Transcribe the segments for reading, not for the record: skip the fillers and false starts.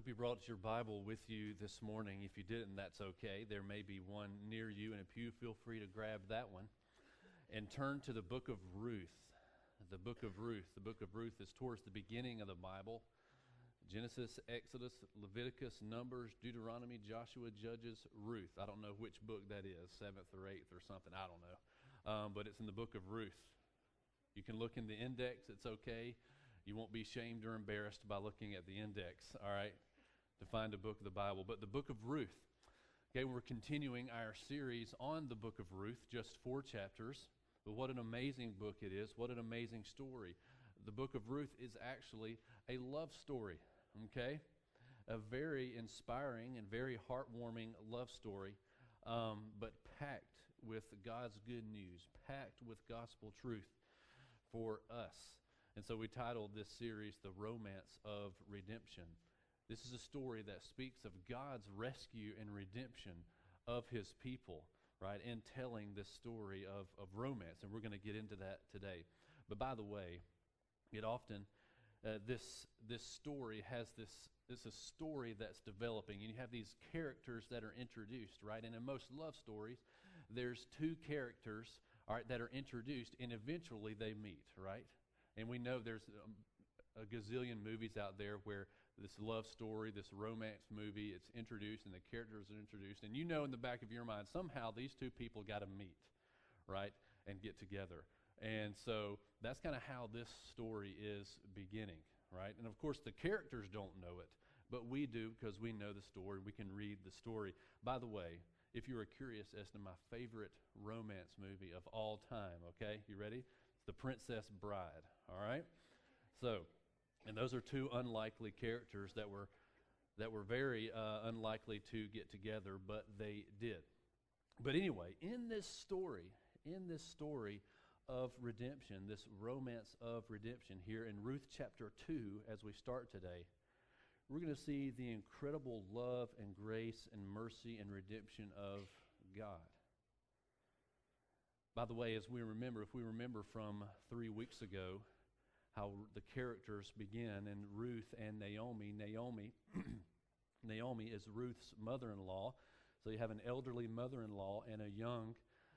Hope you brought your Bible with you this morning. If you didn't, that's okay. There may be one near you in a pew. Feel free to grab that one and turn to the book of Ruth. The book of Ruth. The book of Ruth is towards the beginning of the Bible. Genesis, Exodus, Leviticus, Numbers, Deuteronomy, Joshua, Judges, Ruth. I don't know which book that is, 7th or 8th or something. I don't know. But it's in the book of Ruth. You can look in the index. It's okay. You won't be shamed or embarrassed by looking at the index, all right, to find a book of the Bible. But the book of Ruth. Okay, we're continuing our series on the book of Ruth, just 4 chapters. But what an amazing book it is. What an amazing story. The book of Ruth is actually a love story, okay? A very inspiring and very heartwarming love story, but packed with God's good news, packed with gospel truth for us. And so we titled this series, The Romance of Redemption. This is a story that speaks of God's rescue and redemption of His people, right? And telling this story of romance. And we're going to get into that today. But by the way, it often, this story has it's a story that's developing. And you have these characters that are introduced, right? And in most love stories, there's 2 characters, all right, that are introduced, and eventually they meet, right? And we know there's a gazillion movies out there where this love story, this romance movie, it's introduced and the characters are introduced. And you know in the back of your mind, somehow these 2 people got to meet, right, and get together. And so that's kind of how this story is beginning, right? And of course, the characters don't know it, but we do because we know the story. We can read the story. By the way, if you were curious as to my favorite romance movie of all time, okay, you ready? The Princess Bride, all right? So, and those are 2 unlikely characters that were very unlikely to get together, but they did. But anyway, in this story of redemption, this romance of redemption here in Ruth chapter 2, as we start today, we're going to see the incredible love and grace and mercy and redemption of God. By the way, if we remember from 3 weeks ago how the characters begin in Ruth and Naomi. Naomi is Ruth's mother-in-law. So you have an elderly mother-in-law and a young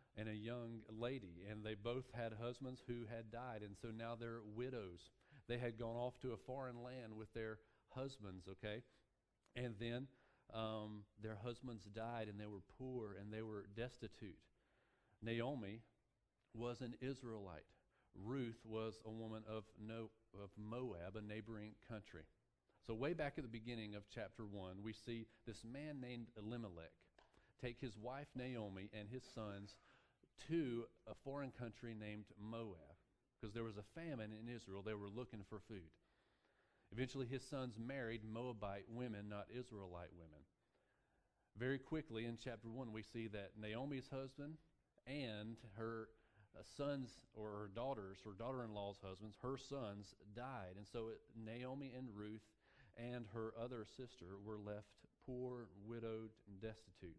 lady, and they both had husbands who had died, and so now they're widows. They had gone off to a foreign land with their husbands, okay? And then their husbands died, and they were poor, and they were destitute. Naomi was an Israelite. Ruth was a woman of Moab, a neighboring country. So way back at the beginning of chapter 1, we see this man named Elimelech take his wife Naomi and his sons to a foreign country named Moab because there was a famine in Israel. They were looking for food. Eventually his sons married Moabite women, not Israelite women. Very quickly in chapter 1, we see that Naomi's husband and her sons or her daughter-in-law's husbands, her sons died. And so Naomi and Ruth and her other sister were left poor, widowed, and destitute.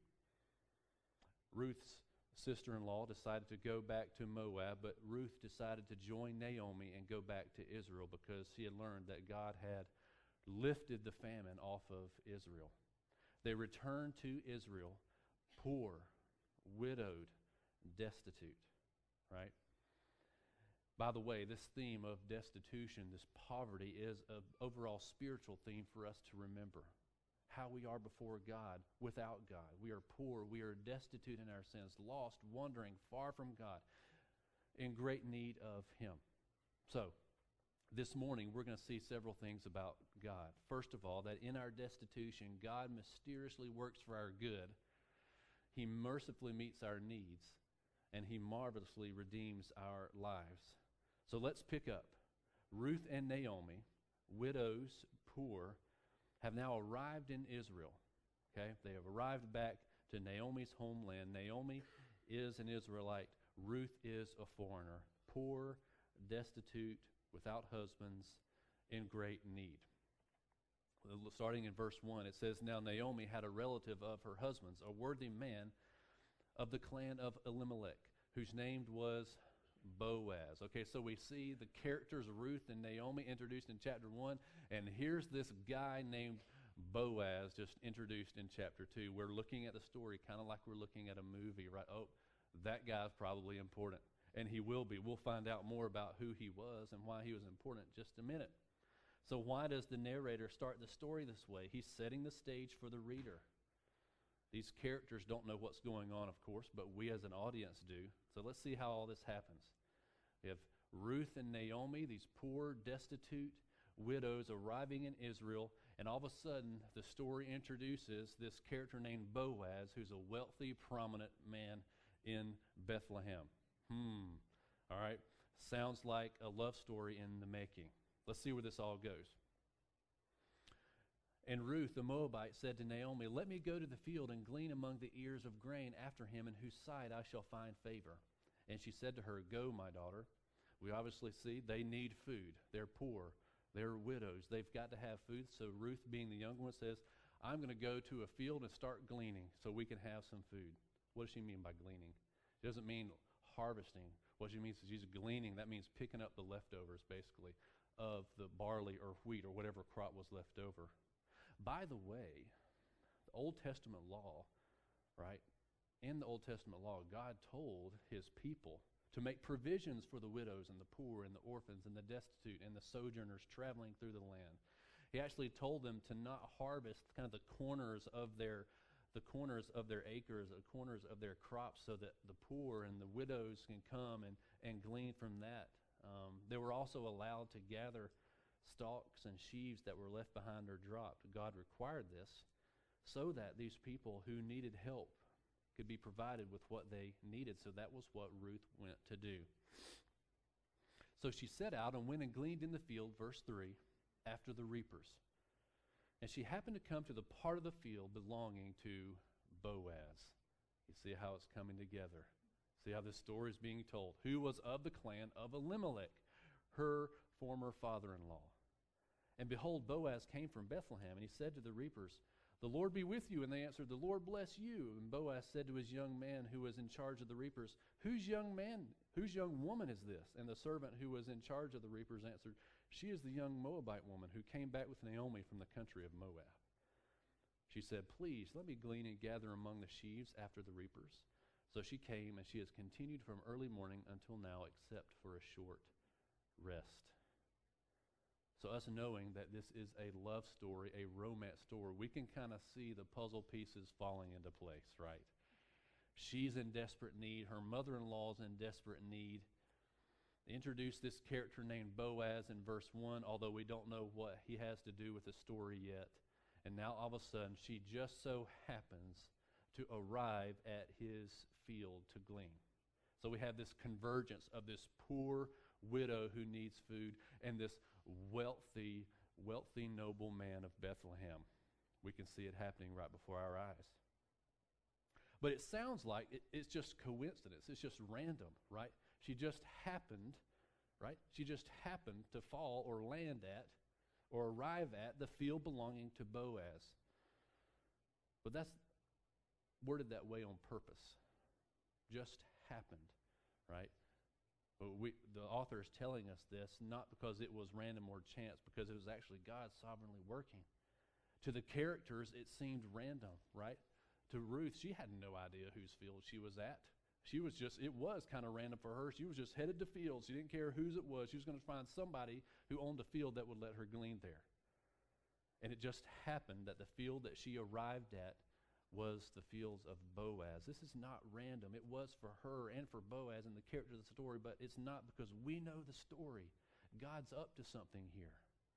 Ruth's sister-in-law decided to go back to Moab, but Ruth decided to join Naomi and go back to Israel because she had learned that God had lifted the famine off of Israel. They returned to Israel poor, widowed, destitute, right? By the way, this theme of destitution, this poverty, is an overall spiritual theme for us to remember. How we are before God without God. We are poor, we are destitute in our sins, lost, wandering far from God, in great need of Him. So, this morning we're going to see several things about God. First of all, that in our destitution, God mysteriously works for our good. He mercifully meets our needs, and He marvelously redeems our lives. So let's pick up. Ruth and Naomi, widows, poor, have now arrived in Israel. Okay? They have arrived back to Naomi's homeland. Naomi is an Israelite. Ruth is a foreigner. Poor, destitute, without husbands, in great need. Starting in verse 1, it says, Now Naomi had a relative of her husband's, a worthy man of the clan of Elimelech, whose name was Boaz. Okay, so we see the characters Ruth and Naomi introduced in chapter 1, and here's this guy named Boaz just introduced in chapter 2. We're looking at the story kind of like we're looking at a movie, right? Oh, that guy's probably important, and he will be. We'll find out more about who he was and why he was important in just a minute. So why does the narrator start the story this way? He's setting the stage for the reader. These characters don't know what's going on, of course, but we as an audience do. So let's see how all this happens. We have Ruth and Naomi, these poor, destitute widows arriving in Israel, and all of a sudden the story introduces this character named Boaz, who's a wealthy, prominent man in Bethlehem. All right, sounds like a love story in the making. Let's see where this all goes. And Ruth the Moabite said to Naomi, "Let me go to the field and glean among the ears of grain after him in whose sight I shall find favor." And she said to her, "Go, my daughter." We obviously see they need food. They're poor. They're widows. They've got to have food. So Ruth, being the younger one, says, "I'm going to go to a field and start gleaning so we can have some food." What does she mean by gleaning? She doesn't mean harvesting. What she means is she's gleaning. That means picking up the leftovers, basically, of the barley or wheat or whatever crop was left over. By the way, the Old Testament law, right? In the Old Testament law, God told his people to make provisions for the widows and the poor and the orphans and the destitute and the sojourners traveling through the land. He actually told them to not harvest kind of the corners of their acres, the corners of their crops, so that the poor and the widows can come and glean from that. They were also allowed to gather stalks and sheaves that were left behind or dropped. God required this so that these people who needed help could be provided with what they needed. So that was what Ruth went to do. So she set out and went and gleaned in the field, verse 3, after the reapers. And she happened to come to the part of the field belonging to Boaz. You see how it's coming together. See how this story is being told. Who was of the clan of Elimelech, her former father-in-law. And behold, Boaz came from Bethlehem, and he said to the reapers, "The Lord be with you." And they answered, "The Lord bless you." And Boaz said to his young man who was in charge of the reapers, whose young woman is this?" And the servant who was in charge of the reapers answered, "She is the young Moabite woman who came back with Naomi from the country of Moab." She said, "Please, let me glean and gather among the sheaves after the reapers." So she came, and she has continued from early morning until now, except for a short rest. So us knowing that this is a love story, a romance story, we can kind of see the puzzle pieces falling into place, right? She's in desperate need. Her mother-in-law's in desperate need. They introduce this character named Boaz in verse 1, although we don't know what he has to do with the story yet. And now all of a sudden, she just so happens to arrive at his field to glean. So we have this convergence of this poor widow who needs food and this wealthy noble man of Bethlehem. We can see it happening right before our eyes. But it sounds like it's just coincidence. It's just random, right? She just happened, right? She just happened to fall or land at or arrive at the field belonging to Boaz. But that's worded that way on purpose. Just happened, right? The author is telling us this not because it was random or chance, because it was actually God sovereignly working. To the characters, it seemed random, right? To Ruth, she had no idea whose field she was at. It was kind of random for her. She was just headed to fields. She didn't care whose it was. She was going to find somebody who owned a field that would let her glean there. And it just happened that the field that she arrived at was the fields of Boaz. This is not random. It was for her and for Boaz and the character of the story, but it's not because we know the story. God's up to something here.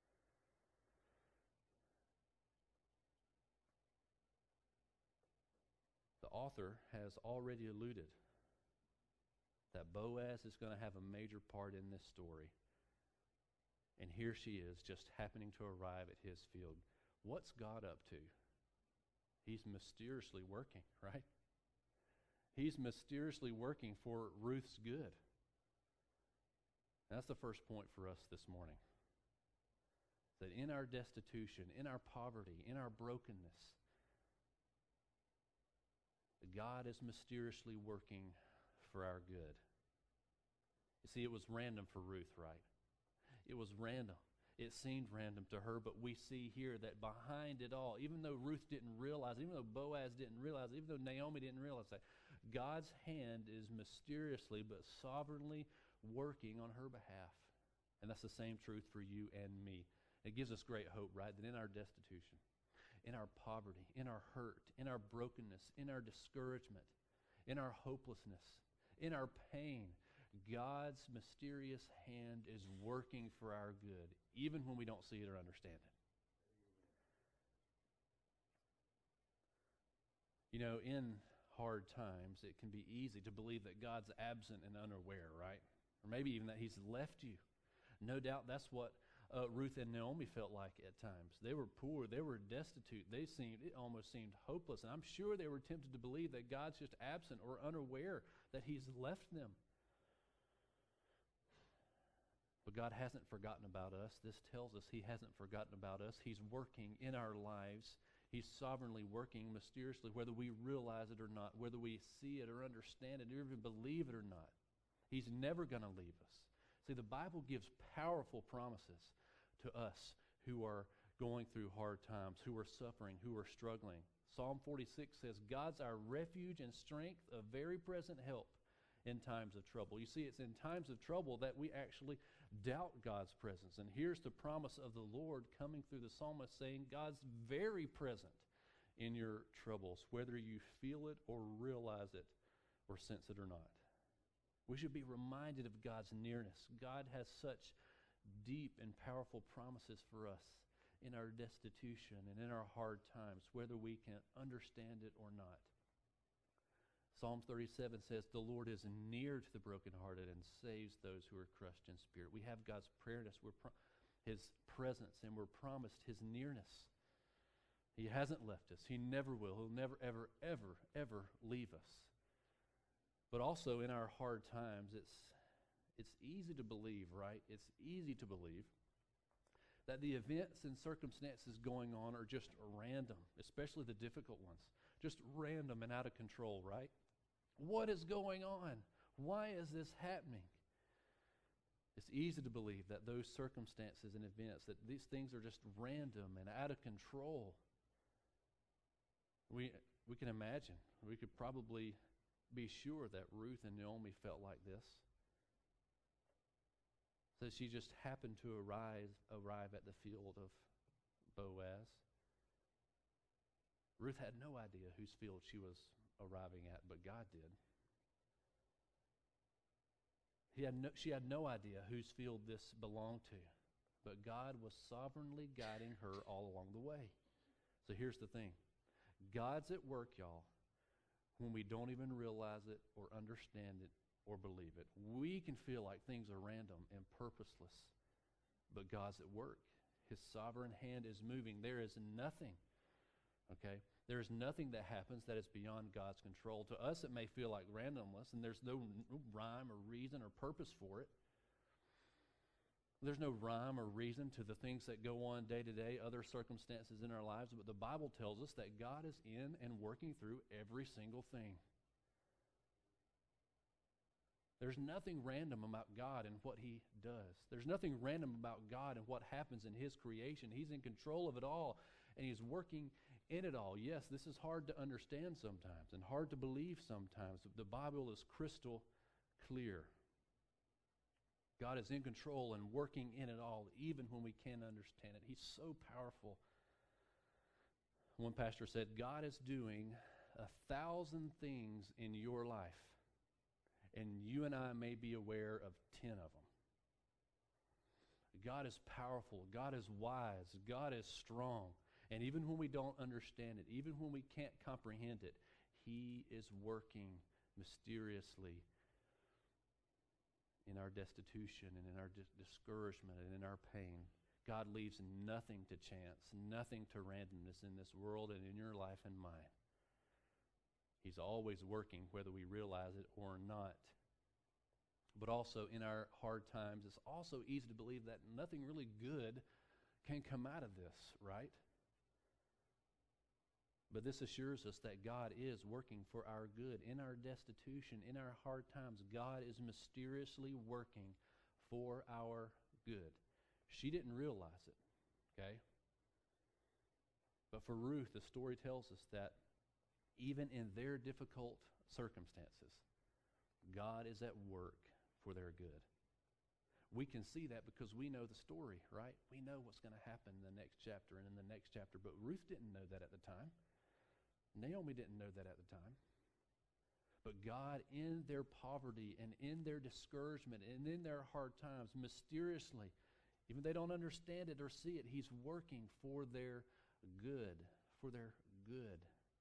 The author has already alluded that Boaz is going to have a major part in this story. And here she is, just happening to arrive at his field. What's God up to? He's mysteriously working, right? He's mysteriously working for Ruth's good. That's the first point for us this morning. That in our destitution, in our poverty, in our brokenness, God is mysteriously working for our good. You see, it was random for Ruth, right? It was random. It seemed random to her, but we see here that behind it all, even though Ruth didn't realize, even though Boaz didn't realize, even though Naomi didn't realize that, God's hand is mysteriously but sovereignly working on her behalf. And that's the same truth for you and me. It gives us great hope, right? That in our destitution, in our poverty, in our hurt, in our brokenness, in our discouragement, in our hopelessness, in our pain, God's mysterious hand is working for our good, even when we don't see it or understand it. You know, in hard times, it can be easy to believe that God's absent and unaware, right? Or maybe even that He's left you. No doubt that's what Ruth and Naomi felt like at times. They were poor. They were destitute. It almost seemed hopeless. And I'm sure they were tempted to believe that God's just absent or unaware, that He's left them. But God hasn't forgotten about us. This tells us He hasn't forgotten about us. He's working in our lives. He's sovereignly working mysteriously, whether we realize it or not, whether we see it or understand it or even believe it or not. He's never going to leave us. See, the Bible gives powerful promises to us who are going through hard times, who are suffering, who are struggling. Psalm 46 says, God's our refuge and strength, a very present help in times of trouble. You see, it's in times of trouble that we actually doubt God's presence. And here's the promise of the Lord coming through the psalmist saying, God's very present in your troubles, whether you feel it or realize it or sense it or not. We should be reminded of God's nearness. God has such deep and powerful promises for us in our destitution and in our hard times, whether we can understand it or not. Psalm 37 says, the Lord is near to the brokenhearted and saves those who are crushed in spirit. We have God's prayer-ness, His presence, and we're promised His nearness. He hasn't left us. He never will. He'll never, ever, ever, ever leave us. But also in our hard times, it's easy to believe, right? It's easy to believe that the events and circumstances going on are just random, especially the difficult ones. Just random and out of control, right? What is going on? Why is this happening? It's easy to believe that those circumstances and events, that these things are just random and out of control. We can imagine. We could probably be sure that Ruth and Naomi felt like this. So she just happened to arrive at the field of Boaz. Ruth had no idea whose field she was arriving at, but God did. She had no idea whose field this belonged to, but God was sovereignly guiding her all along the way. So here's the thing. God's at work, y'all, when we don't even realize it or understand it or believe it. We can feel like things are random and purposeless, but God's at work. His sovereign hand is moving. There is nothing, okay? There is nothing that happens that is beyond God's control. To us, it may feel like randomness, and there's no rhyme or reason or purpose for it. There's no rhyme or reason to the things that go on day to day, other circumstances in our lives, but the Bible tells us that God is in and working through every single thing. There's nothing random about God and what He does. There's nothing random about God and what happens in His creation. He's in control of it all, and He's working in it all. Yes, this is hard to understand sometimes and hard to believe sometimes. The Bible is crystal clear. God is in control and working in it all, even when we can't understand it. He's so powerful. One pastor said, God is doing 1,000 things in your life, and you and I may be aware of 10 of them. God is powerful. God is wise. God is strong. And even when we don't understand it, even when we can't comprehend it, He is working mysteriously in our destitution and in our discouragement and in our pain. God leaves nothing to chance, nothing to randomness in this world and in your life and mine. He's always working, whether we realize it or not. But also in our hard times, it's also easy to believe that nothing really good can come out of this, right? But this assures us that God is working for our good. In our destitution, in our hard times, God is mysteriously working for our good. She didn't realize it, okay? But for Ruth, the story tells us that even in their difficult circumstances, God is at work for their good. We can see that because we know the story, right? We know what's going to happen in the next chapter and in the next chapter, but Ruth didn't know that at the time. Naomi didn't know that at the time. But God, in their poverty and in their discouragement and in their hard times, mysteriously, even they don't understand it or see it, He's working for their good, for their good.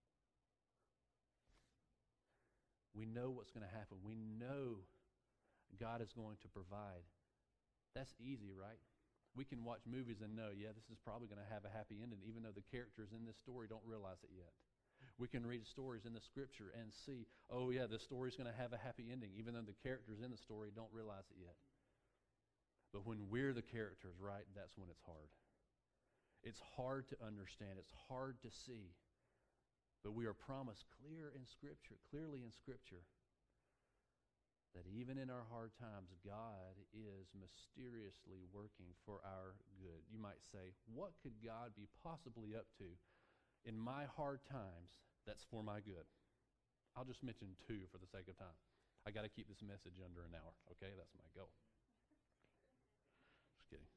We know what's going to happen. We know God is going to provide. That's easy, right? We can watch movies and know, yeah, this is probably going to have a happy ending, even though the characters in this story don't realize it yet. We can read stories in the Scripture and see, oh yeah, this story's going to have a happy ending, even though the characters in the story don't realize it yet. But when we're the characters, right, that's when it's hard. It's hard to understand. It's hard to see. But we are promised clearly in Scripture, that even in our hard times, God is mysteriously working for our good. You might say, what could God be possibly up to in my hard times that's for my good? I'll just mention two for the sake of time. I got to keep this message under an hour, okay? That's my goal. Just kidding.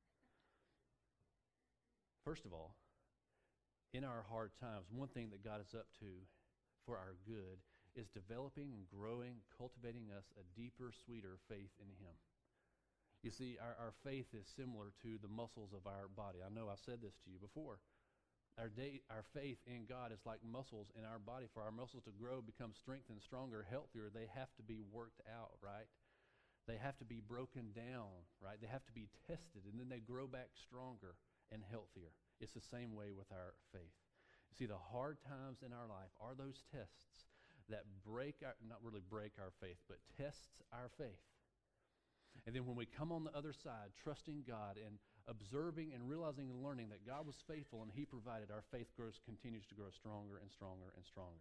First of all, in our hard times, one thing that God is up to for our good is developing and growing, cultivating us a deeper, sweeter faith in Him. You see, our faith is similar to the muscles of our body. I know I've said this to you before. Our faith in God is like muscles in our body. For our muscles to grow, become strengthened, stronger, healthier, they have to be worked out, right? They have to be broken down, right? They have to be tested, and then they grow back stronger and healthier. It's the same way with our faith. You see, the hard times in our life are those tests that not really break our faith, but tests our faith. And then when we come on the other side, trusting God and observing and realizing and learning that God was faithful and He provided, our faith continues to grow stronger and stronger and stronger.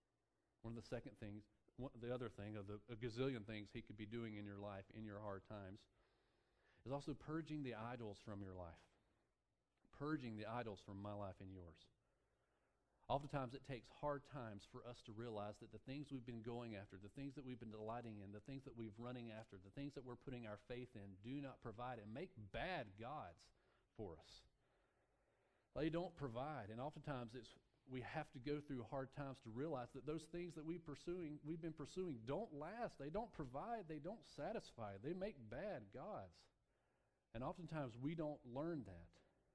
The other thing of a gazillion things He could be doing in your life, in your hard times, is also purging the idols from your life. Purging the idols from my life and yours. Oftentimes it takes hard times for us to realize that the things we've been going after, the things that we've been delighting in, the things that we've running after, the things that we're putting our faith in do not provide and make bad gods for us. They don't provide, and oftentimes we have to go through hard times to realize that those things that we've been pursuing don't last. They don't provide. They don't satisfy. They make bad gods. And oftentimes we don't learn that.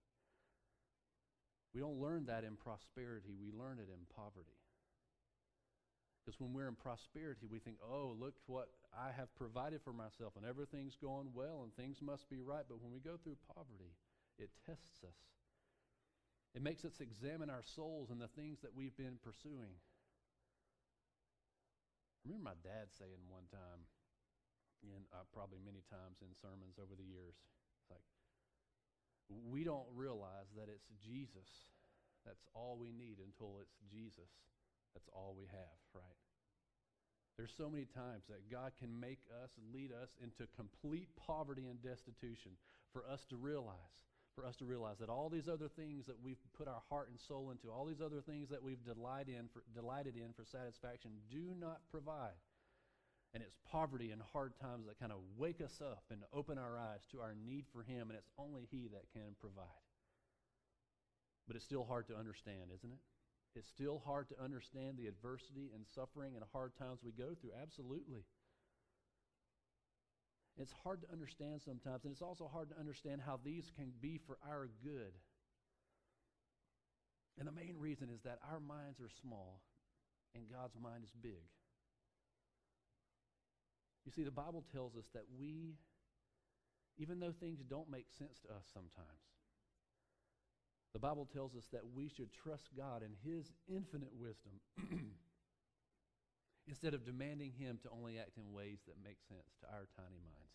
We don't learn that in prosperity. We learn it in poverty. Because when we're in prosperity, we think, oh, look what I have provided for myself, and everything's going well, and things must be right. But when we go through poverty, it tests us. It makes us examine our souls and the things that we've been pursuing. I remember my dad saying one time, and probably many times in sermons over the years, it's like, we don't realize that it's Jesus. That's all we need until it's Jesus. That's all we have, right? There's so many times that God can make us, lead us into complete poverty and destitution for us to realize that all these other things that we've put our heart and soul into, all these other things that we've delighted in for satisfaction do not provide. And it's poverty and hard times that kind of wake us up and open our eyes to our need for Him, and it's only He that can provide. But it's still hard to understand, isn't it? It's still hard to understand the adversity and suffering and hard times we go through, absolutely. It's hard to understand sometimes, and it's also hard to understand how these can be for our good. And the main reason is that our minds are small, and God's mind is big. You see, the Bible tells us that even though things don't make sense to us sometimes, the Bible tells us that we should trust God in His infinite wisdom instead of demanding Him to only act in ways that make sense to our tiny minds.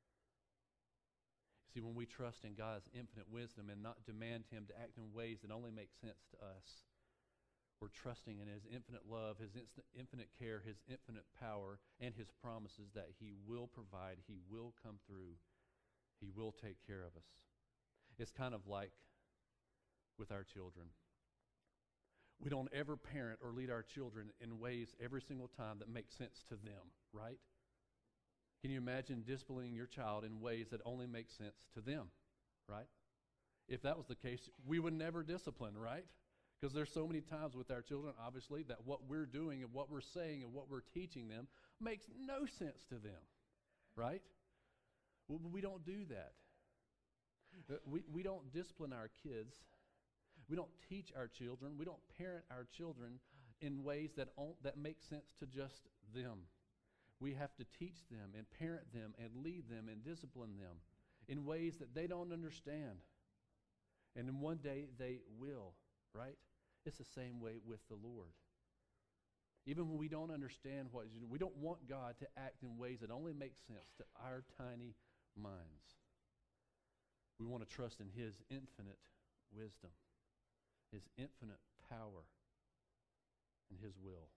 See, when we trust in God's infinite wisdom and not demand Him to act in ways that only make sense to us, we're trusting in His infinite love, His infinite care, His infinite power, and His promises that He will provide, He will come through, He will take care of us. It's kind of like with our children. We don't ever parent or lead our children in ways every single time that make sense to them, right? Can you imagine disciplining your child in ways that only make sense to them, right? If that was the case, we would never discipline, right? Because there's so many times with our children, obviously, that what we're doing and what we're saying and what we're teaching them makes no sense to them, right? Well, we don't do that. We don't discipline our kids. We don't teach our children. We don't parent our children in ways that make sense to just them. We have to teach them and parent them and lead them and discipline them in ways that they don't understand. And then one day they will, right? It's the same way with the Lord. Even when we don't understand what He's doing, we don't want God to act in ways that only make sense to our tiny minds. We want to trust in His infinite wisdom, His infinite power, and His will.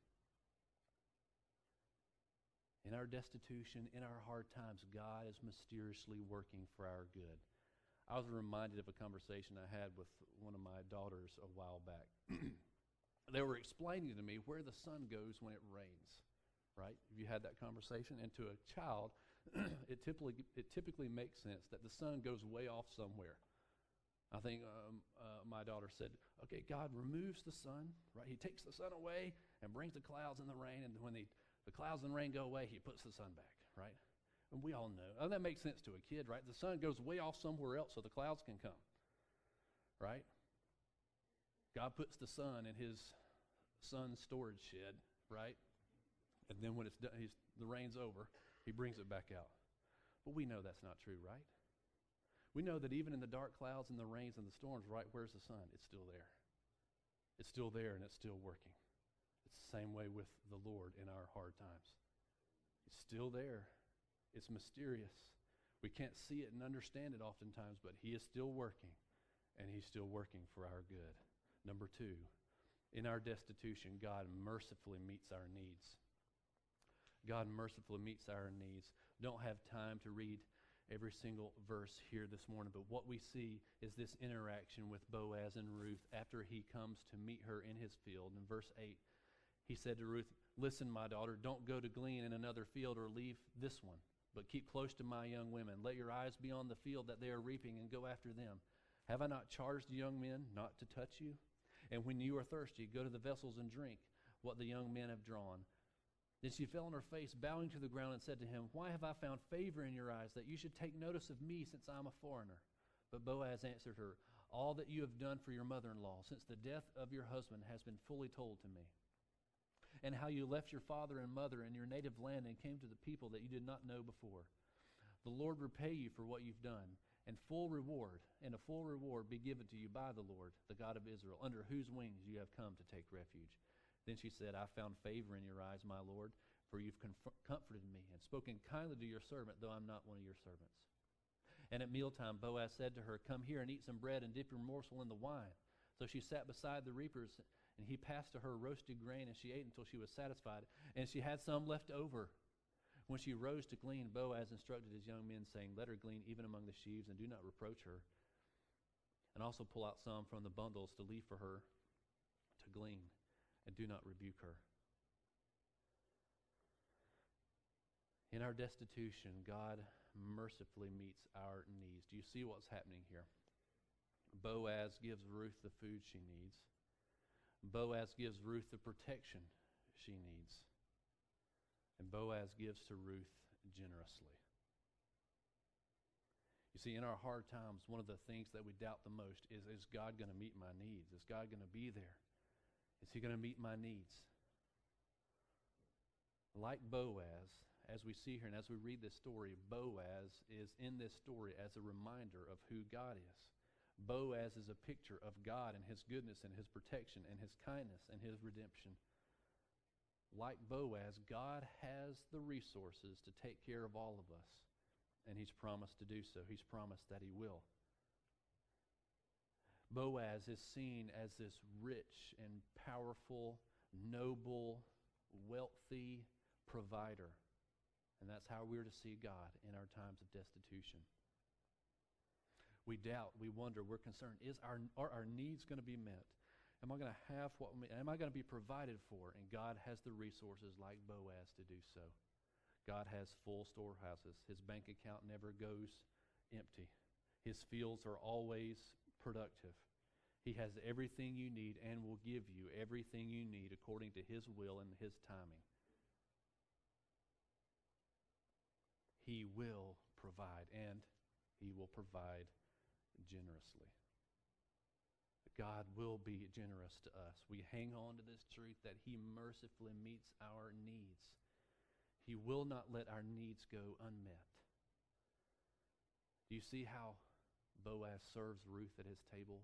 In our destitution, in our hard times, God is mysteriously working for our good. I was reminded of a conversation I had with one of my daughters a while back. They were explaining to me where the sun goes when it rains, right? Have you had that conversation? And to a child, it typically makes sense that the sun goes way off somewhere. I think my daughter said, okay, God removes the sun, right? He takes the sun away and brings the clouds and the rain, and when the clouds and rain go away, He puts the sun back, right? And we all know. Oh, that makes sense to a kid, right? The sun goes way off somewhere else so the clouds can come, right? God puts the sun in His sun storage shed, right? And then when it's done, the rain's over, He brings it back out. But we know that's not true, right? We know that even in the dark clouds and the rains and the storms, right, where's the sun? It's still there. It's still there and it's still working. It's the same way with the Lord in our hard times. He's still there. It's mysterious. We can't see it and understand it oftentimes, but He is still working, and He's still working for our good. Number 2, in our destitution, God mercifully meets our needs. God mercifully meets our needs. Don't have time to read every single verse here this morning, but what we see is this interaction with Boaz and Ruth after he comes to meet her in his field. In verse 8, he said to Ruth, "Listen, my daughter, don't go to glean in another field or leave this one, but keep close to my young women. Let your eyes be on the field that they are reaping and go after them. Have I not charged the young men not to touch you? And when you are thirsty, go to the vessels and drink what the young men have drawn." Then she fell on her face, bowing to the ground, and said to him, "Why have I found favor in your eyes, that you should take notice of me, since I am a foreigner?" But Boaz answered her, "All that you have done for your mother-in-law, since the death of your husband, has been fully told to me. And how you left your father and mother and your native land and came to the people that you did not know before. The Lord repay you for what you've done, and a full reward be given to you by the Lord, the God of Israel, under whose wings you have come to take refuge." Then she said, "I found favor in your eyes, my Lord, for you've comforted me and spoken kindly to your servant, though I'm not one of your servants." And at mealtime, Boaz said to her, "Come here and eat some bread and dip your morsel in the wine." So she sat beside the reapers, and he passed to her roasted grain, and she ate until she was satisfied, and she had some left over. When she rose to glean, Boaz instructed his young men, saying, "Let her glean even among the sheaves, and do not reproach her. And also pull out some from the bundles to leave for her to glean, and do not rebuke her." In our destitution, God mercifully meets our needs. Do you see what's happening here? Boaz gives Ruth the food she needs. Boaz gives Ruth the protection she needs. And Boaz gives to Ruth generously. You see, in our hard times, one of the things that we doubt the most is God going to meet my needs? Is God going to be there? Is He going to meet my needs? Like Boaz, as we see here and as we read this story, Boaz is in this story as a reminder of who God is. Boaz is a picture of God and His goodness and His protection and His kindness and His redemption. Like Boaz, God has the resources to take care of all of us, and He's promised to do so. He's promised that He will. Boaz is seen as this rich and powerful, noble, wealthy provider. And that's how we're to see God in our times of destitution. We doubt, we wonder, we're concerned. Are our needs going to be met? Am I going to have am I going to be provided for? And God has the resources like Boaz to do so. God has full storehouses. His bank account never goes empty. His fields are always productive. He has everything you need and will give you everything you need according to His will and His timing. He will provide, and He will provide generously. God will be generous to us. We hang on to this truth that He mercifully meets our needs. He will not let our needs go unmet. Do you see how Boaz serves Ruth at his table?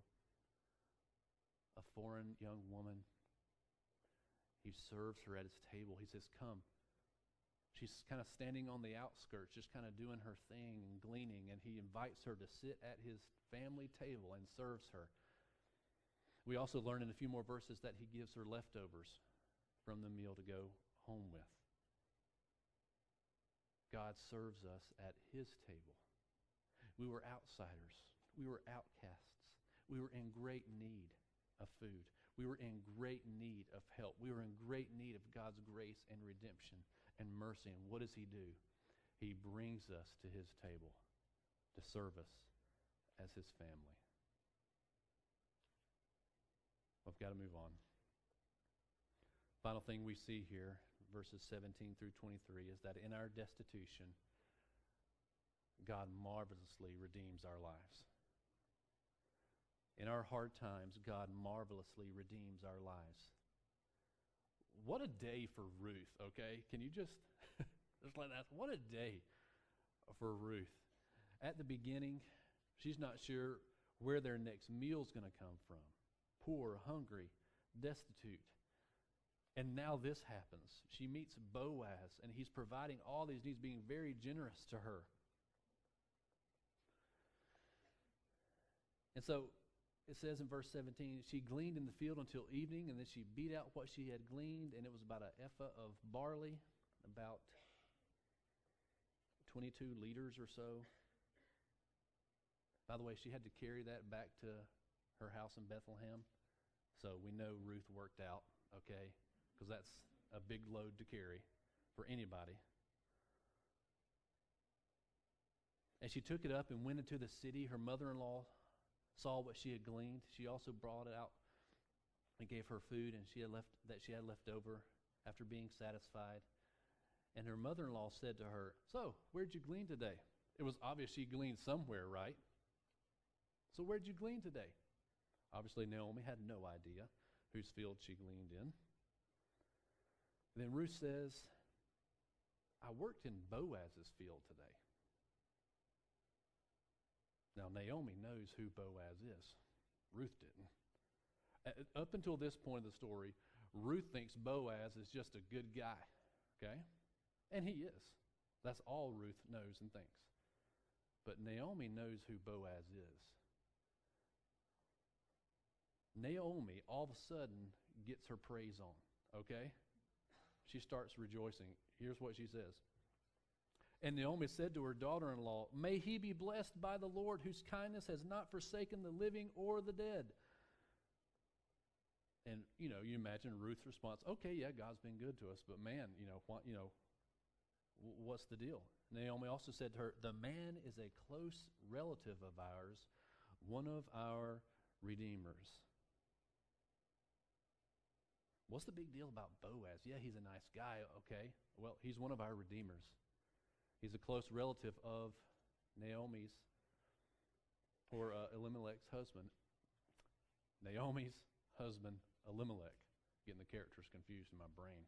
A foreign young woman. He serves her at his table. He says, come. She's kind of standing on the outskirts, just kind of doing her thing and gleaning, and he invites her to sit at his family table and serves her. We also learn in a few more verses that he gives her leftovers from the meal to go home with. God serves us at His table. We were outsiders. We were outcasts. We were in great need of food. We were in great need of help. We were in great need of God's grace and redemption and mercy. And what does He do? He brings us to His table to serve us as His family. I've got to move on. Final thing we see here, verses 17 through 23, is that in our destitution, God marvelously redeems our lives. In our hard times, God marvelously redeems our lives. What a day for Ruth, okay? Can you just let that, what a day for Ruth. At the beginning, she's not sure where their next meal's going to come from. Poor, hungry, destitute. And now this happens. She meets Boaz, and he's providing all these needs, being very generous to her. And so it says in verse 17, she gleaned in the field until evening, and then she beat out what she had gleaned, and it was about an ephah of barley, about 22 liters or so. By the way, she had to carry that back to her house in Bethlehem. So we know Ruth worked out, okay, because that's a big load to carry for anybody. And she took it up and went into the city. Her mother-in-law saw what she had gleaned. She also brought it out and gave her food, and she had left over after being satisfied. And her mother-in-law said to her, "So, where'd you glean today?" It was obvious she gleaned somewhere, right? "So where'd you glean today?" Obviously, Naomi had no idea whose field she gleaned in. And then Ruth says, "I worked in Boaz's field today." Now, Naomi knows who Boaz is. Ruth didn't. Up until this point of the story, Ruth thinks Boaz is just a good guy, okay? And he is. That's all Ruth knows and thinks. But Naomi knows who Boaz is. Naomi, all of a sudden, gets her praise on, okay? She starts rejoicing. Here's what she says. And Naomi said to her daughter-in-law, "May he be blessed by the Lord, whose kindness has not forsaken the living or the dead." And, you imagine Ruth's response, "Okay, yeah, God's been good to us, but man, what's the deal?" Naomi also said to her, "The man is a close relative of ours, one of our redeemers." What's the big deal about Boaz? Yeah, he's a nice guy, okay. Well, he's one of our redeemers. He's a close relative of Naomi's, or Elimelech's husband. Naomi's husband, Elimelech. Getting the characters confused in my brain.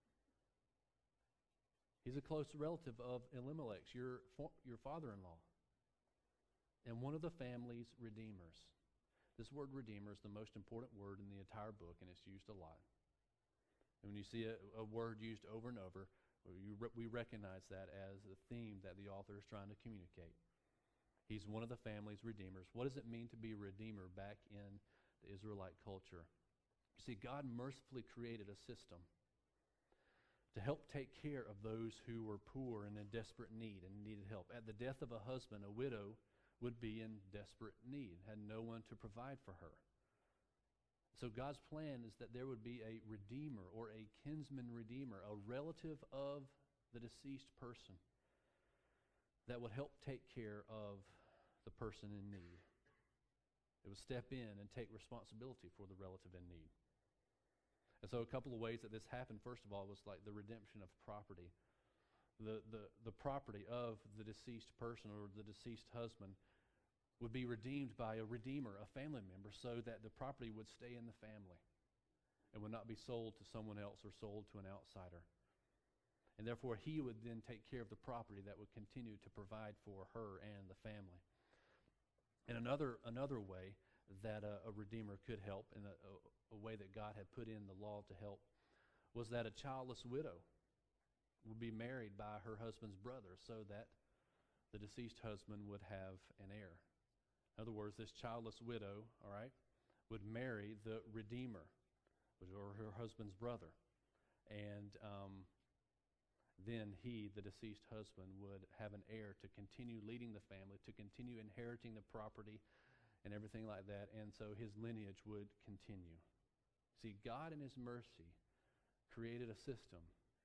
He's a close relative of Elimelech's, your father-in-law, and one of the family's redeemers. This word redeemer is the most important word in the entire book, and it's used a lot. And when you see a word used over and over, we recognize that as the theme that the author is trying to communicate. He's one of the family's redeemers. What does it mean to be a redeemer back in the Israelite culture? You see, God mercifully created a system to help take care of those who were poor and in desperate need and needed help. At the death of a husband, a widow would be in desperate need, had no one to provide for her. So God's plan is that there would be a redeemer or a kinsman redeemer, a relative of the deceased person that would help take care of the person in need. It would step in and take responsibility for the relative in need. And so a couple of ways that this happened, first of all, was like the redemption of property. The property of the deceased person or the deceased husband would be redeemed by a redeemer, a family member, so that the property would stay in the family and would not be sold to someone else or sold to an outsider. And therefore, he would then take care of the property that would continue to provide for her and the family. And another way that a redeemer could help, and a way that God had put in the law to help, was that a childless widow would be married by her husband's brother so that the deceased husband would have an heir. In other words, this childless widow, all right, would marry the redeemer, or her husband's brother. And then he, the deceased husband, would have an heir to continue leading the family, to continue inheriting the property and everything like that. And so his lineage would continue. See, God in his mercy created a system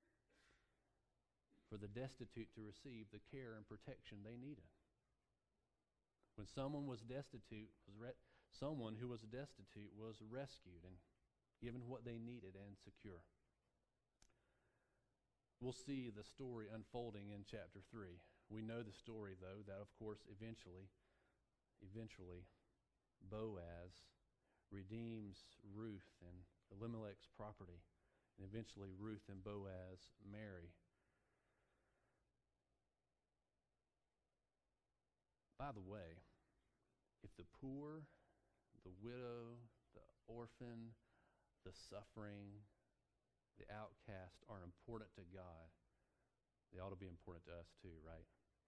for the destitute to receive the care and protection they needed. When someone was destitute, someone who was destitute was rescued and given what they needed and secure. We'll see the story unfolding in chapter 3. We know the story, though, that of course eventually, Boaz redeems Ruth and Elimelech's property, and eventually Ruth and Boaz marry. By the way, if the poor, the widow, the orphan, the suffering, the outcast are important to God, they ought to be important to us too, right?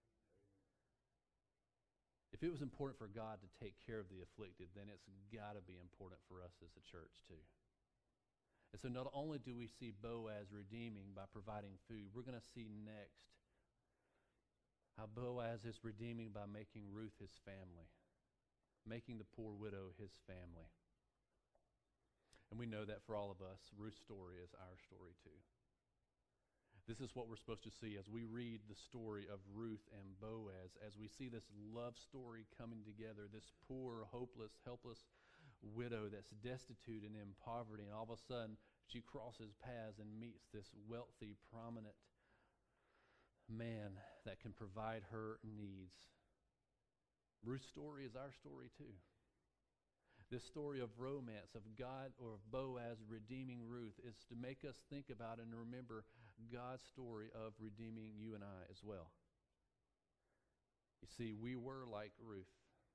If it was important for God to take care of the afflicted, then it's got to be important for us as a church too. And so not only do we see Boaz redeeming by providing food, we're going to see next how Boaz is redeeming by making Ruth his family, making the poor widow his family. And we know that for all of us, Ruth's story is our story too. This is what we're supposed to see as we read the story of Ruth and Boaz, as we see this love story coming together, this poor, hopeless, helpless widow that's destitute and in poverty, and all of a sudden she crosses paths and meets this wealthy, prominent man that can provide her needs. Ruth's story is our story too. This story of romance, of God or of Boaz redeeming Ruth, is to make us think about and remember God's story of redeeming you and I as well. You see, we were like Ruth,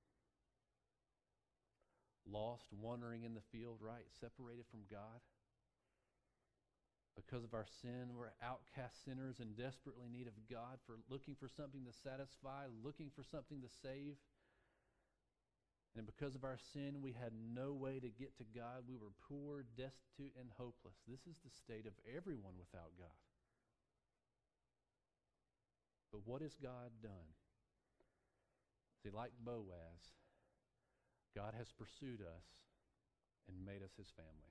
lost, wandering in the field, right? Separated from God. Because of our sin, we're outcast sinners in desperately need of God, for looking for something to satisfy, looking for something to save. And because of our sin, we had no way to get to God. We were poor, destitute, and hopeless. This is the state of everyone without God. But what has God done? See, like Boaz, God has pursued us and made us his family.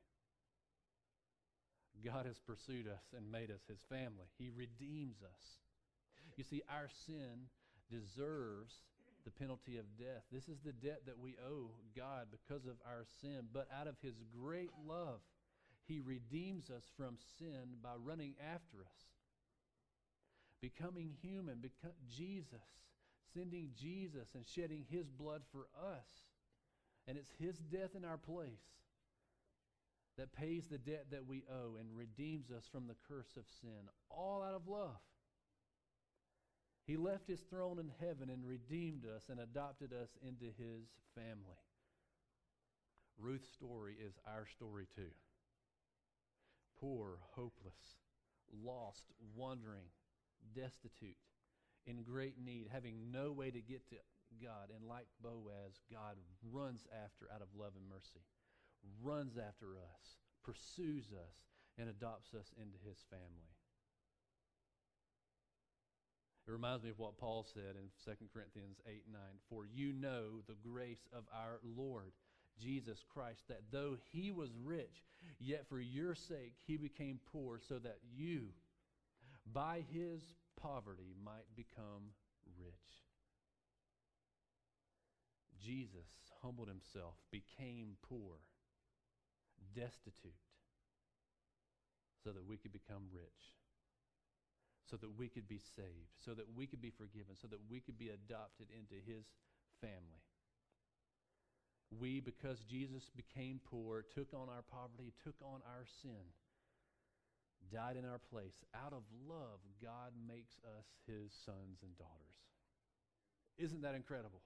God has pursued us and made us his family. He redeems us. You see, our sin deserves the penalty of death. This is the debt that we owe God because of our sin. But out of his great love, he redeems us from sin by running after us, becoming human, Jesus, sending Jesus and shedding his blood for us. And it's his death in our place that pays the debt that we owe and redeems us from the curse of sin, all out of love. He left his throne in heaven and redeemed us and adopted us into his family. Ruth's story is our story too. Poor, hopeless, lost, wandering, destitute, in great need, having no way to get to God. And like Boaz, God runs after out of love and mercy, runs after us, pursues us, and adopts us into his family. It reminds me of what Paul said in 2 Corinthians 8:9. For you know the grace of our Lord Jesus Christ, that though he was rich, yet for your sake he became poor, so that you, by his poverty, might become rich. Jesus humbled himself, became poor, destitute, so that we could become rich, so that we could be saved, so that we could be forgiven, so that we could be adopted into his family. We, because Jesus became poor, took on our poverty, took on our sin, died in our place. Out of love, God makes us his sons and daughters. Isn't that incredible?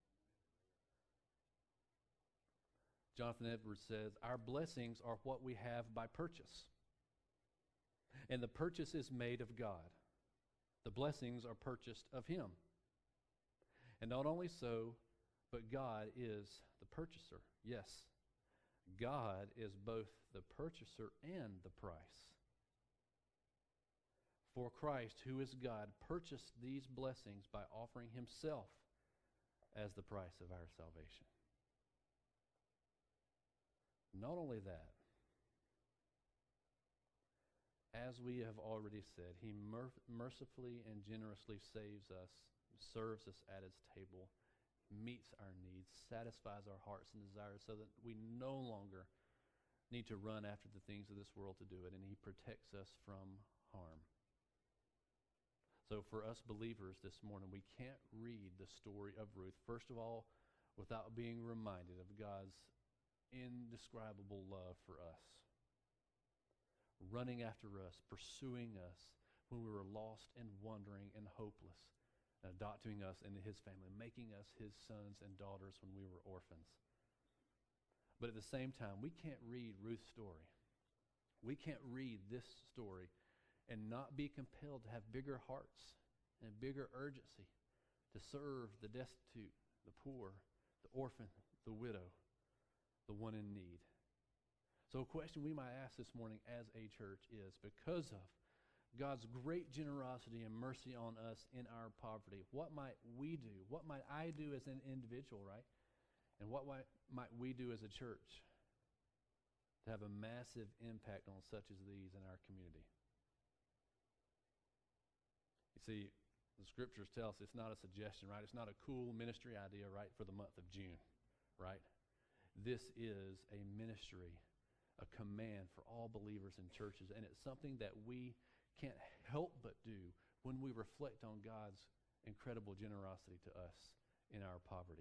Jonathan Edwards says, our blessings are what we have by purchase. And the purchase is made of God. The blessings are purchased of him. And not only so, but God is the purchaser. Yes, God is both the purchaser and the price. For Christ, who is God, purchased these blessings by offering himself as the price of our salvation. Not only that, as we have already said, he mercifully and generously saves us, serves us at his table, meets our needs, satisfies our hearts and desires so that we no longer need to run after the things of this world to do it, and he protects us from harm. So for us believers this morning, we can't read the story of Ruth, first of all, without being reminded of God's indescribable love for us, running after us, pursuing us when we were lost and wandering and hopeless, and adopting us into his family, making us his sons and daughters when we were orphans. But at the same time, we can't read Ruth's story. We can't read this story and not be compelled to have bigger hearts and bigger urgency to serve the destitute, the poor, the orphan, the widow, the one in need. So a question we might ask this morning as a church is, because of God's great generosity and mercy on us in our poverty, what might we do? What might I do as an individual, right? And what might we do as a church to have a massive impact on such as these in our community? You see, the scriptures tell us it's not a suggestion, right? It's not a cool ministry idea, right, for the month of June, right? This is a ministry, a command for all believers in churches, and it's something that we can't help but do when we reflect on God's incredible generosity to us in our poverty.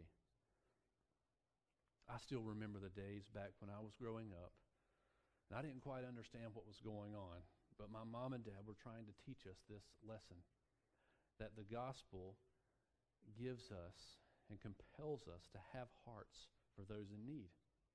I still remember the days back when I was growing up, and I didn't quite understand what was going on, but my mom and dad were trying to teach us this lesson, that the gospel gives us and compels us to have hearts for those in need.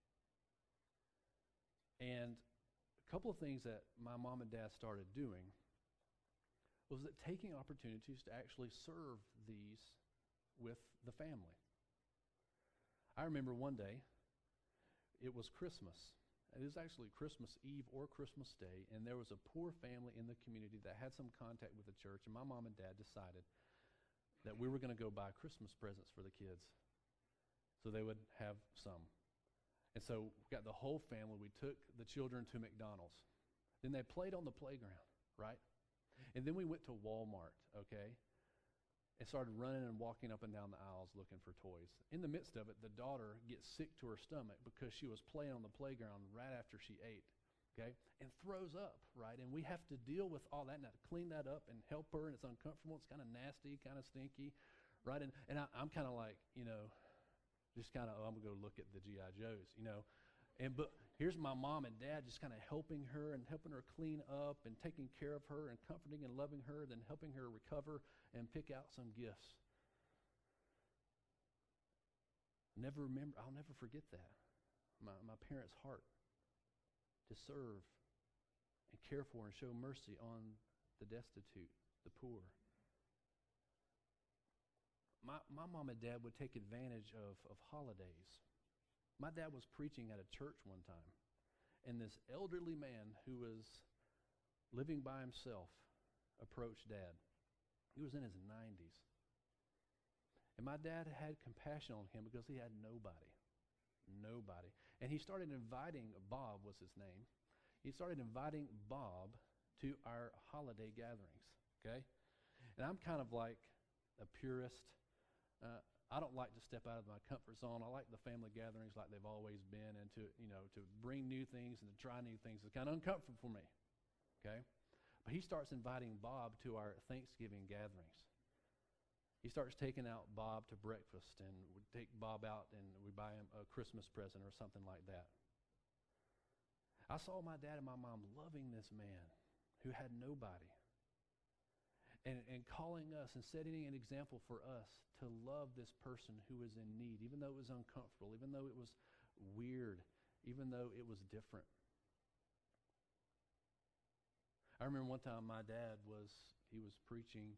And a couple of things that my mom and dad started doing was that taking opportunities to actually serve these with the family. I remember one day, it was Christmas. It was actually Christmas Eve or Christmas Day, and there was a poor family in the community that had some contact with the church, and my mom and dad decided that we were going to go buy Christmas presents for the kids so they would have some. And so we got the whole family. We took the children to McDonald's. Then they played on the playground, right? And then we went to Walmart, okay, and started running and walking up and down the aisles looking for toys. In the midst of it, the daughter gets sick to her stomach because she was playing on the playground right after she ate, okay, and throws up, right? And we have to deal with all that and clean that up and help her, and it's uncomfortable. It's kind of nasty, kind of stinky, right? And I'm kind of like, just kind of, I'm going to go look at the G.I. Joes, but here's my mom and dad just kind of helping her and helping her clean up and taking care of her and comforting and loving her, then helping her recover and pick out some gifts. I'll never forget that. My parents' heart to serve and care for and show mercy on the destitute, the poor. My mom and dad would take advantage of holidays. My dad was preaching at a church one time, and this elderly man who was living by himself approached Dad He was in his 90s. And my dad had compassion on him because he had nobody. Nobody. And he started inviting, Bob was his name, he started inviting Bob to our holiday gatherings, okay? And I'm kind of like a purist. I don't like to step out of my comfort zone. I like the family gatherings like they've always been, and to bring new things and to try new things is kind of uncomfortable for me, okay? But he starts inviting Bob to our Thanksgiving gatherings. He starts taking out Bob to breakfast, and we take Bob out and we buy him a Christmas present or something like that. I saw my dad and my mom loving this man who had nobody, and calling us and setting an example for us to love this person who was in need, even though it was uncomfortable, even though it was weird, even though it was different. I remember one time my dad was preaching.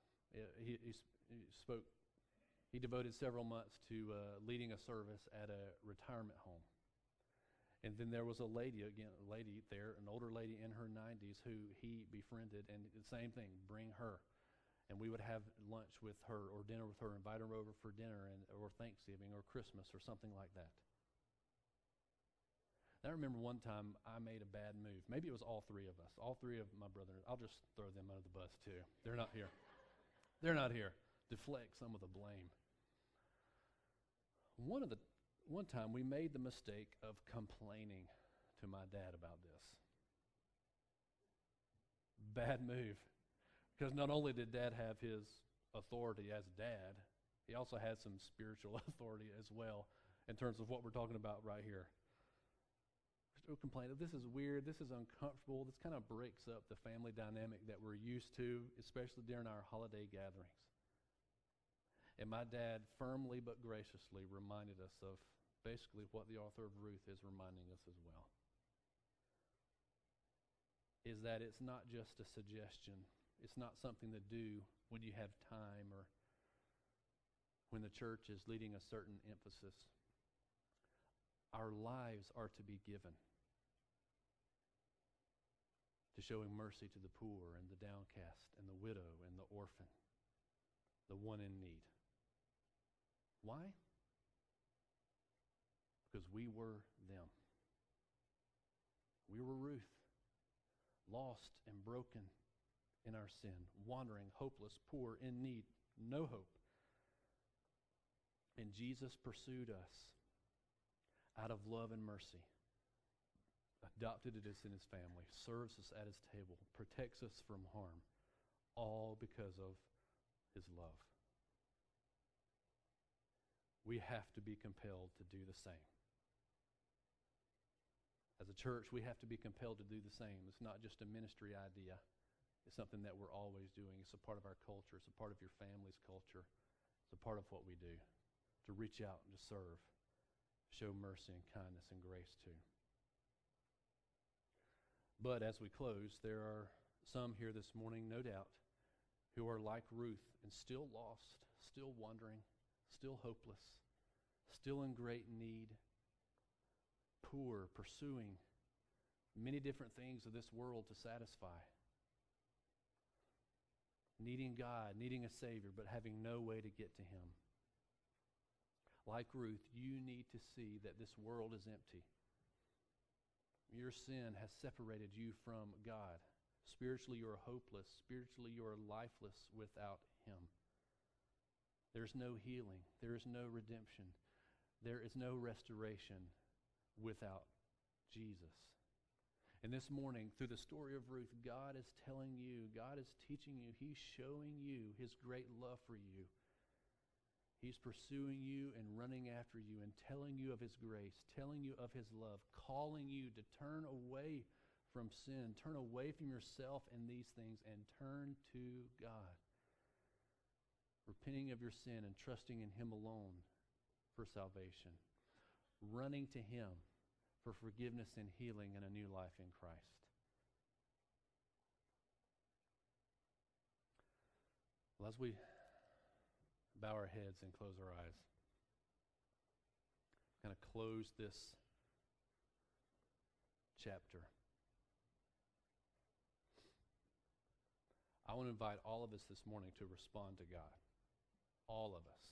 He devoted several months to leading a service at a retirement home. And then there was a lady there, an older lady in her 90s who he befriended, and the same thing, bring her. And we would have lunch with her or dinner with her, invite her over for dinner or Thanksgiving or Christmas or something like that. And I remember one time I made a bad move. Maybe it was all three of us, all three of my brothers. I'll just throw them under the bus too. They're not here. They're not here. Deflect some of the blame. One time we made the mistake of complaining to my dad about this. Bad move. Because not only did Dad have his authority as dad, he also had some spiritual authority as well in terms of what we're talking about right here. Still complaining, this is weird, this is uncomfortable, this kind of breaks up the family dynamic that we're used to, especially during our holiday gatherings. And my dad firmly but graciously reminded us of basically what the author of Ruth is reminding us as well. Is that it's not just a suggestion. It's not something to do when you have time or when the church is leading a certain emphasis. Our lives are to be given to showing mercy to the poor and the downcast and the widow and the orphan, the one in need. Why? Because we were them. We were Ruth, lost and broken in our sin, wandering, hopeless, poor, in need, no hope. And Jesus pursued us out of love and mercy, adopted us in his family, serves us at his table, protects us from harm, all because of his love. We have to be compelled to do the same. As a church, we have to be compelled to do the same. It's not just a ministry idea. It's something that we're always doing. It's a part of our culture. It's a part of your family's culture. It's a part of what we do, to reach out and to serve, show mercy and kindness and grace to. But as we close, there are some here this morning, no doubt, who are like Ruth and still lost, still wandering, still hopeless, still in great need, poor, pursuing many different things of this world to satisfy. Needing God, needing a Savior, but having no way to get to him. Like Ruth, you need to see that this world is empty. Your sin has separated you from God. Spiritually, you are hopeless. Spiritually, you are lifeless without him. There's no healing. There is no redemption. There is no restoration without Jesus. And this morning, through the story of Ruth, God is telling you, God is teaching you, he's showing you his great love for you. He's pursuing you and running after you and telling you of his grace, telling you of his love, calling you to turn away from sin, turn away from yourself and these things, and turn to God. Repenting of your sin and trusting in him alone for salvation. Running to him for forgiveness and healing and a new life in Christ. Well, as we bow our heads and close our eyes, kind of close this chapter. I want to invite all of us this morning to respond to God. All of us.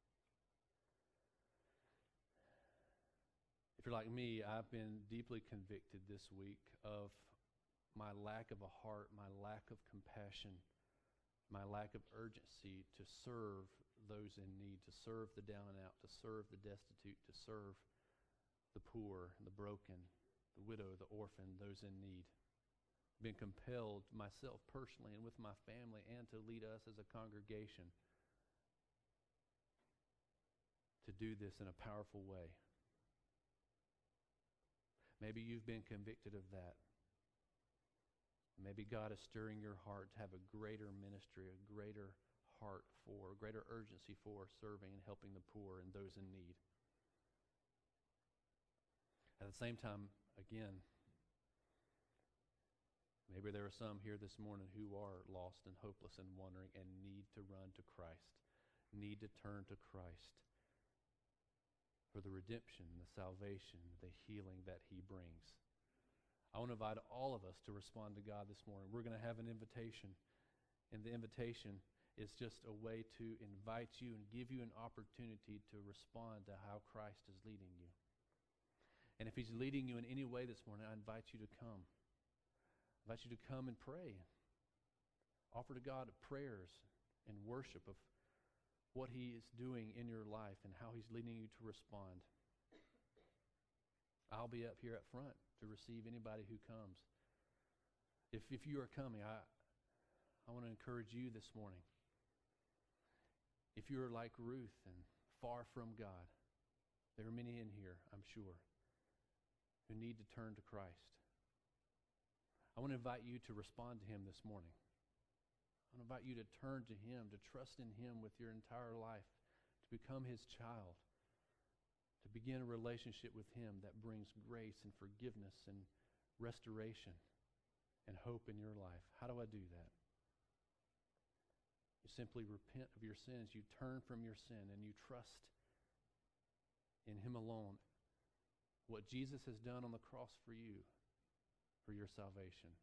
If you're like me, I've been deeply convicted this week of my lack of a heart, my lack of compassion, my lack of urgency to serve those in need, to serve the down and out, to serve the destitute, to serve the poor, the broken, the widow, the orphan, those in need. Been compelled myself personally and with my family and to lead us as a congregation to do this in a powerful way. Maybe you've been convicted of that. Maybe God is stirring your heart to have a greater ministry, a greater heart for, a greater urgency for serving and helping the poor and those in need. At the same time, again, maybe there are some here this morning who are lost and hopeless and wandering and need to run to Christ, need to turn to Christ for the redemption, the salvation, the healing that He brings. I want to invite all of us to respond to God this morning. We're going to have an invitation, and the invitation is just a way to invite you and give you an opportunity to respond to how Christ is leading you. And if He's leading you in any way this morning, I invite you to come. I invite you to come and pray. Offer to God prayers and worship of what He is doing in your life and how He's leading you to respond. I'll be up here up front to receive anybody who comes. If you are coming, I want to encourage you this morning. If you're like Ruth and far from God, there are many in here, I'm sure, who need to turn to Christ. I want to invite you to respond to Him this morning. I want to invite you to turn to Him, to trust in Him with your entire life, to become His child, to begin a relationship with Him that brings grace and forgiveness and restoration and hope in your life. How do I do that? You simply repent of your sins. You turn from your sin and you trust in Him alone. What Jesus has done on the cross for you, for your salvation.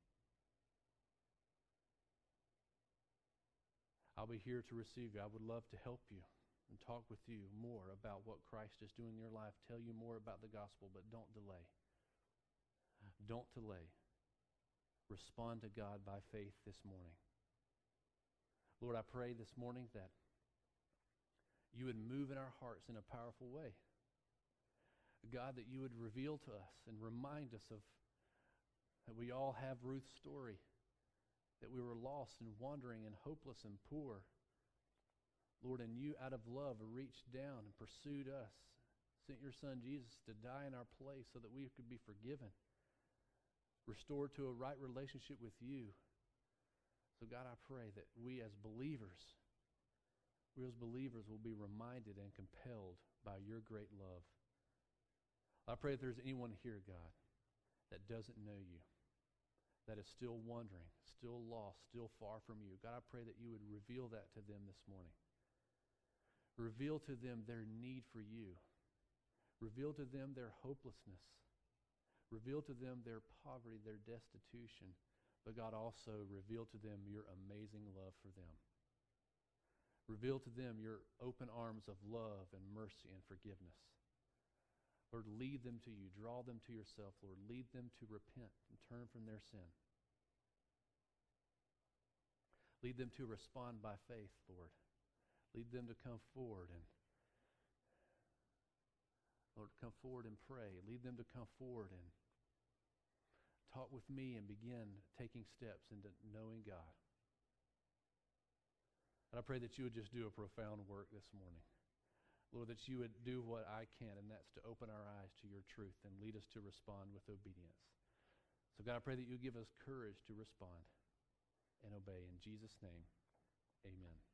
I'll be here to receive you. I would love to help you and talk with you more about what Christ is doing in your life, tell you more about the gospel, but don't delay. Don't delay. Respond to God by faith this morning. Lord, I pray this morning that you would move in our hearts in a powerful way. God, that you would reveal to us and remind us of that we all have Ruth's story, that we were lost and wandering and hopeless and poor. Lord, and you out of love reached down and pursued us, sent your Son Jesus to die in our place so that we could be forgiven, restored to a right relationship with you. So God, I pray that we as believers will be reminded and compelled by your great love. I pray if there's anyone here, God, that doesn't know you, that is still wandering, still lost, still far from you. God, I pray that you would reveal that to them this morning. Reveal to them their need for you. Reveal to them their hopelessness. Reveal to them their poverty, their destitution. But God, also reveal to them your amazing love for them. Reveal to them your open arms of love and mercy and forgiveness. Lord, lead them to you. Draw them to yourself, Lord. Lead them to repent and turn from their sin. Lead them to respond by faith, Lord. Lead them to come forward and, Lord, come forward and pray. Lead them to come forward and talk with me and begin taking steps into knowing God. And I pray that you would just do a profound work this morning. Lord, that you would do what I can, and that's to open our eyes to your truth and lead us to respond with obedience. So God, I pray that you give us courage to respond and obey. In Jesus' name, amen.